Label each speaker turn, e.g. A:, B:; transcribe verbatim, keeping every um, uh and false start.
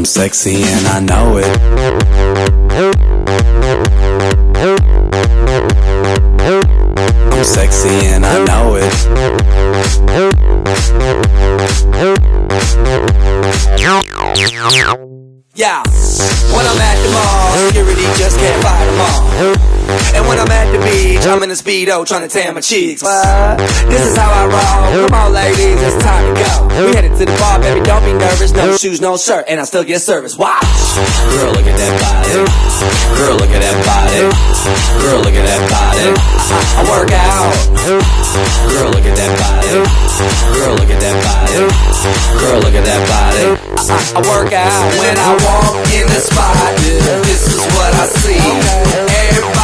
A: I'm sexy and I know it. I'm sexy and I know it. Yeah, when I'm at the mall, security just can't fight them all. And when I'm at the beach, I'm in a Speedo trying to tan my cheeks. What? This is how I roll. Come on ladies, it's time to go. We headed to the bar, baby, don't be nervous. No shoes, no shirt, and I still get service. Watch! Girl, look at that body. Girl, look at that body. Girl, look at that body. I, I work out. Girl, look at that body. Girl, look at that body. Girl, look at that body. I, I work out. When I walk in the spot, this is what I see. Everybody